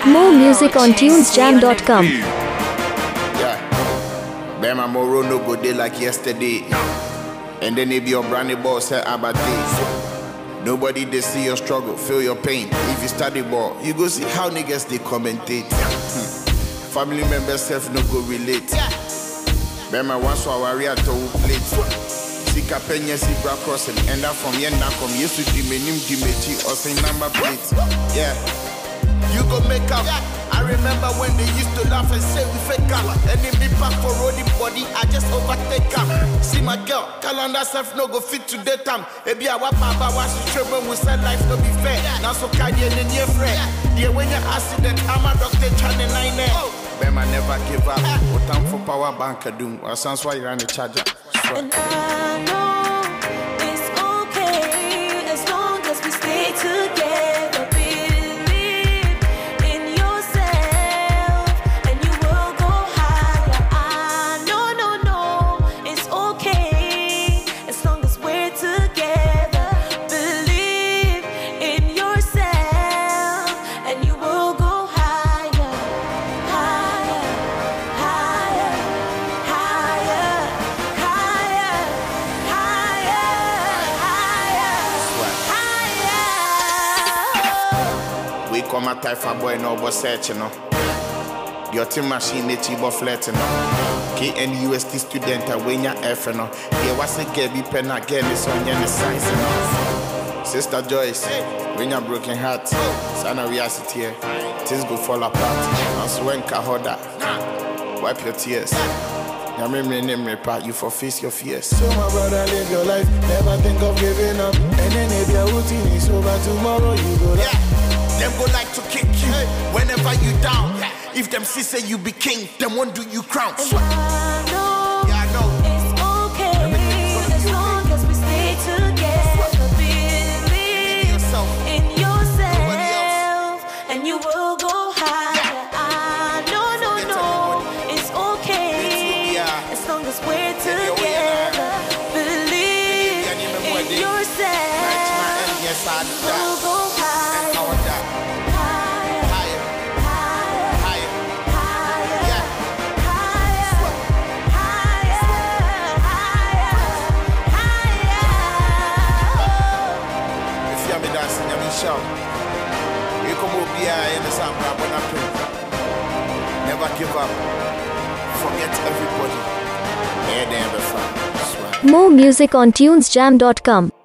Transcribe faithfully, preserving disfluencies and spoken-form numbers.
More music on tunes jam dot com. Yeah. Bema Moro no go day like yesterday. And then they be your brandy ball say about this. Nobody they see your struggle, feel your pain. If you study ball, you go see how niggas they commentate. Hmm. Family members self no go relate. Bema once wa warrior to plate. Sika penye si bra crossing, end up from yen na come yesu di menim di mechi or say number plate. Yeah. You go make up. I remember when they used to laugh and say we fake up. Enemy back for rolling body, I just overtake her. See my girl, calendar self no go fit to daytime. Ebi I wap papa wash the trouble we say life no be fair. Now so cardi and near friend. Yeah, when you accident, I'm a doctor channel nine. Bema never give up. What time for power bank a doom? Or sounds why you run the charger. And I know it's okay as long as we stay together. Come a type of boy no but searching no. Your team machine they cheap but flirting no. K N U S T student a when ya F no. Yeah, what's a Gabby pen again is on your science no. Sister Joyce, when you're broken heart, son of reality here, things go fall apart. And so when Kahoda, wipe your tears. Your memory name repart you for face your fears. So my brother live your life, never think of giving up. And then if your routine is over tomorrow, you go down. Yeah. Them go like to kick you whenever you down. If them see say you be king, them won't do you crown. And I know, yeah, I know it's okay as long as we stay together. Believe in yourself, and you will go higher. I know, no, no, it's okay as long as we're together. Believe in yourself, you will go higher. Show. You come over here in the same never give up. Forget everybody. More music on tunes jam dot com.